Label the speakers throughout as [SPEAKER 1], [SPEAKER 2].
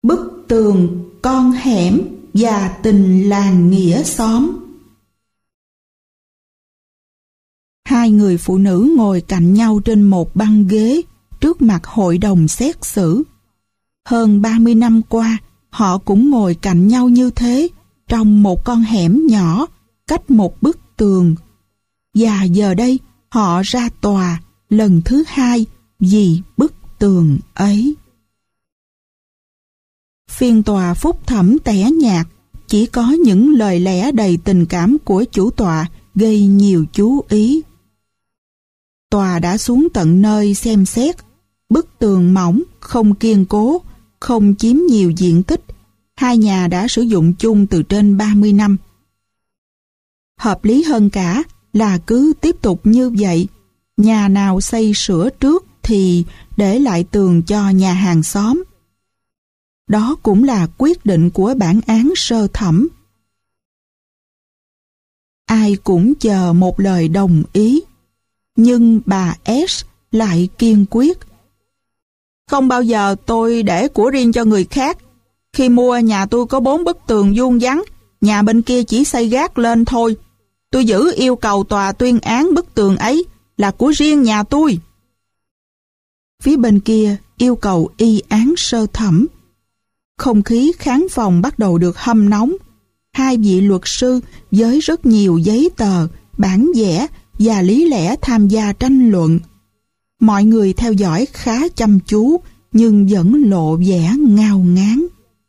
[SPEAKER 1] bức tường, con hẻm và tình làng nghĩa xóm. Hai người phụ nữ ngồi cạnh nhau trên một băng ghế trước mặt hội đồng xét xử. Hơn 30 năm qua, họ cũng ngồi cạnh nhau như thế trong một con hẻm nhỏ cách một bức tường. Và giờ đây họ ra tòa lần thứ hai vì bức tường ấy. Phiên tòa phúc thẩm tẻ nhạt, chỉ có những lời lẽ đầy tình cảm của chủ tọa gây nhiều chú ý. Tòa đã xuống tận nơi xem xét. Bức tường mỏng, không kiên cố, không chiếm nhiều diện tích. Hai nhà đã sử dụng chung từ trên 30 năm. Hợp lý hơn cả là cứ tiếp tục như vậy. Nhà nào xây sửa trước thì để lại tường cho nhà hàng xóm. Đó cũng là quyết định của bản án sơ thẩm. Ai cũng chờ một lời đồng ý. Nhưng bà S lại kiên quyết. Không bao giờ tôi để của riêng cho người khác. Khi mua nhà tôi có 4 bức tường vuông vắn, nhà bên kia chỉ xây gác lên thôi. Tôi giữ yêu cầu tòa tuyên án bức tường ấy là của riêng nhà tôi. Phía bên kia yêu cầu y án sơ thẩm. Không khí khán phòng bắt đầu được hâm nóng. Hai vị luật sư với rất nhiều giấy tờ, bản vẽ và lý lẽ tham gia tranh luận. Mọi người theo dõi khá chăm chú nhưng vẫn lộ vẻ ngao ngán.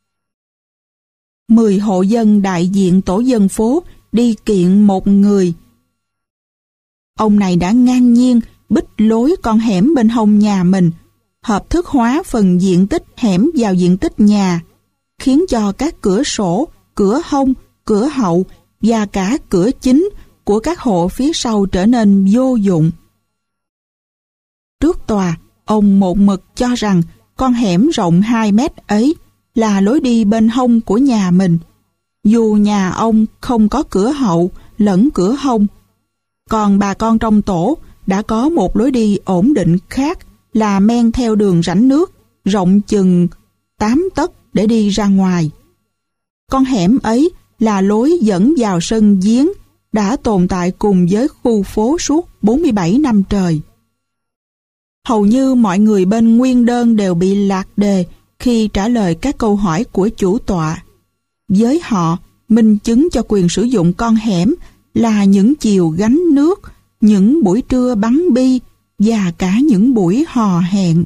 [SPEAKER 1] 10 hộ dân đại diện tổ dân phố đi kiện một người. Ông này đã ngang nhiên bích lối con hẻm bên hông nhà mình, hợp thức hóa phần diện tích hẻm vào diện tích nhà, khiến cho các cửa sổ, cửa hông, cửa hậu và cả cửa chính của các hộ phía sau trở nên vô dụng. Trước tòa, ông một mực cho rằng con hẻm rộng 2 mét ấy là lối đi bên hông của nhà mình, dù nhà ông không có cửa hậu lẫn cửa hông. Còn bà con trong tổ đã có một lối đi ổn định khác là men theo đường rãnh nước rộng chừng 8 tấc để đi ra ngoài. Con hẻm ấy là lối dẫn vào sân giếng đã tồn tại cùng với khu phố suốt 47 năm trời. Hầu như mọi người bên nguyên đơn đều bị lạc đề khi trả lời các câu hỏi của chủ tọa. Với họ, minh chứng cho quyền sử dụng con hẻm là những chiều gánh nước, những buổi trưa bắn bi và cả những buổi hò hẹn.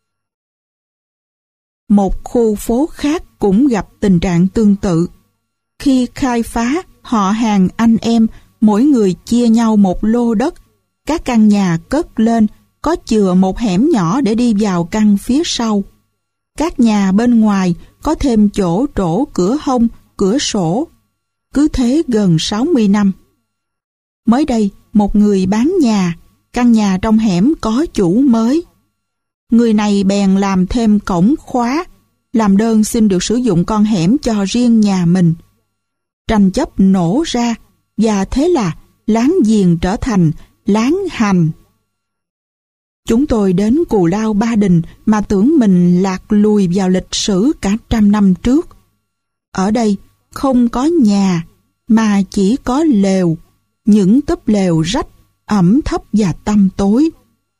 [SPEAKER 1] Một khu phố khác cũng gặp tình trạng tương tự. Khi khai phá, họ hàng anh em mỗi người chia nhau một lô đất. Các căn nhà cất lên, có chừa một hẻm nhỏ để đi vào căn phía sau. Các nhà bên ngoài có thêm chỗ trổ cửa hông, cửa sổ. Cứ thế gần 60 năm. Mới đây, một người bán nhà, căn nhà trong hẻm có chủ mới. Người này bèn làm thêm cổng khóa, làm đơn xin được sử dụng con hẻm cho riêng nhà mình. Tranh chấp nổ ra, và thế là láng giềng trở thành láng hành. Chúng tôi đến Cù Lao Ba Đình mà tưởng mình lạc lùi vào lịch sử cả 100 năm trước. Ở đây không có nhà, mà chỉ có lều, những túp lều rách, ẩm thấp và tăm tối.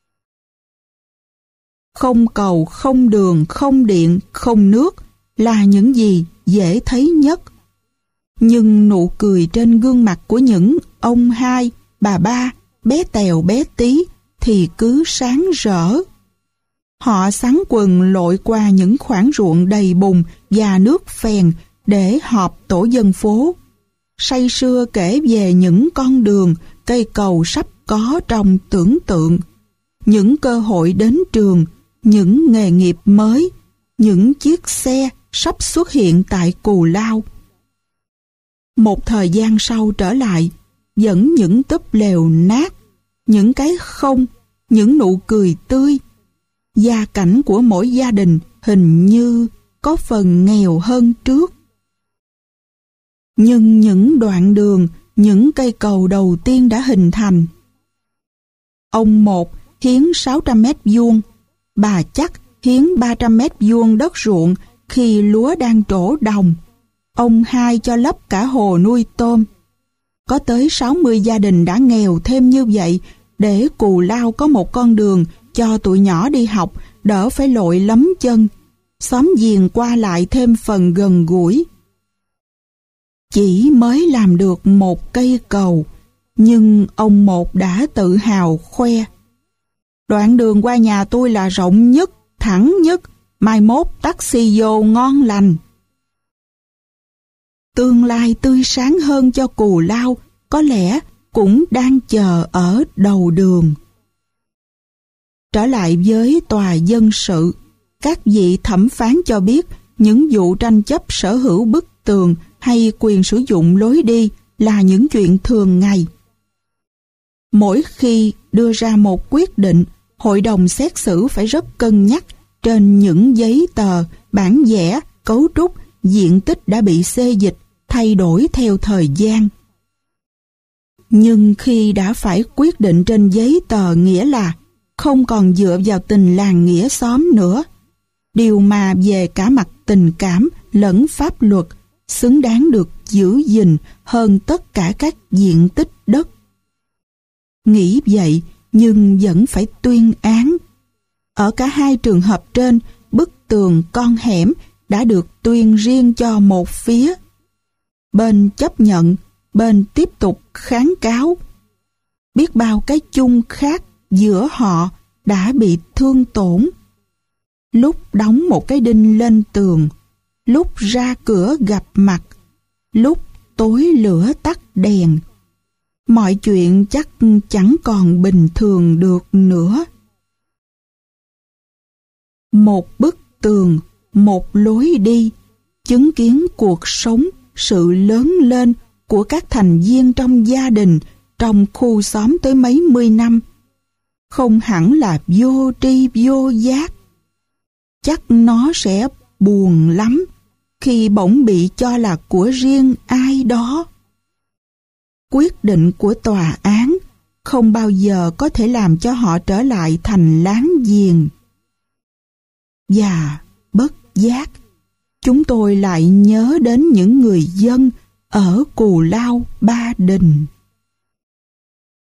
[SPEAKER 1] Không cầu, không đường, không điện, không nước là những gì dễ thấy nhất. Nhưng nụ cười trên gương mặt của những ông hai, bà ba, bé tèo bé tí thì cứ sáng rỡ. Họ xắn quần lội qua những khoảng ruộng đầy bùn và nước phèn để họp tổ dân phố, say sưa kể về những con đường, cây cầu sắp có trong tưởng tượng, những cơ hội đến trường, những nghề nghiệp mới, những chiếc xe sắp xuất hiện tại Cù Lao. Một thời gian sau trở lại, vẫn những túp lều nát, những cái không, những nụ cười tươi. Gia cảnh của mỗi gia đình hình như có phần nghèo hơn trước. Nhưng những đoạn đường, những cây cầu đầu tiên đã hình thành. Ông một hiến 600 mét vuông, bà chắc hiến 300 mét vuông đất ruộng khi lúa đang trổ đồng, ông hai cho lấp cả hồ nuôi tôm. Có tới 60 gia đình đã nghèo thêm như vậy để Cù Lao có một con đường cho tụi nhỏ đi học, đỡ phải lội lấm chân. Xóm giềng qua lại thêm phần gần gũi. Chỉ mới làm được một cây cầu, nhưng ông một đã tự hào khoe: đoạn đường qua nhà tôi là rộng nhất, thẳng nhất, mai mốt taxi vô ngon lành. Tương lai tươi sáng hơn cho Cù Lao có lẽ cũng đang chờ ở đầu đường. Trở lại với tòa dân sự, các vị thẩm phán cho biết những vụ tranh chấp sở hữu bức tường hay quyền sử dụng lối đi là những chuyện thường ngày. Mỗi khi đưa ra một quyết định, hội đồng xét xử phải rất cân nhắc trên những giấy tờ, bản vẽ, cấu trúc, diện tích đã bị xê dịch, thay đổi theo thời gian. Nhưng khi đã phải quyết định trên giấy tờ, nghĩa là không còn dựa vào tình làng nghĩa xóm nữa. Điều mà về cả mặt tình cảm lẫn pháp luật xứng đáng được giữ gìn hơn tất cả các diện tích đất. Nghĩ vậy nhưng vẫn phải tuyên án. Ở cả hai trường hợp trên, bức tường con hẻm đã được tuyên riêng cho một phía. Bên chấp nhận, bên tiếp tục kháng cáo. Biết bao cái chung khác giữa họ đã bị thương tổn. Lúc đóng một cái đinh lên tường, lúc ra cửa gặp mặt, lúc tối lửa tắt đèn. Mọi chuyện chắc chẳng còn bình thường được nữa. Một bức tường, một lối đi, chứng kiến cuộc sống, sự lớn lên của các thành viên trong gia đình, trong khu xóm tới mấy mươi năm. Không hẳn là vô tri vô giác. Chắc nó sẽ buồn lắm khi bỗng bị cho là của riêng ai đó. Quyết định của tòa án không bao giờ có thể làm cho họ trở lại thành láng giềng. Và bất giác, chúng tôi lại nhớ đến những người dân ở Cù Lao Ba Đình.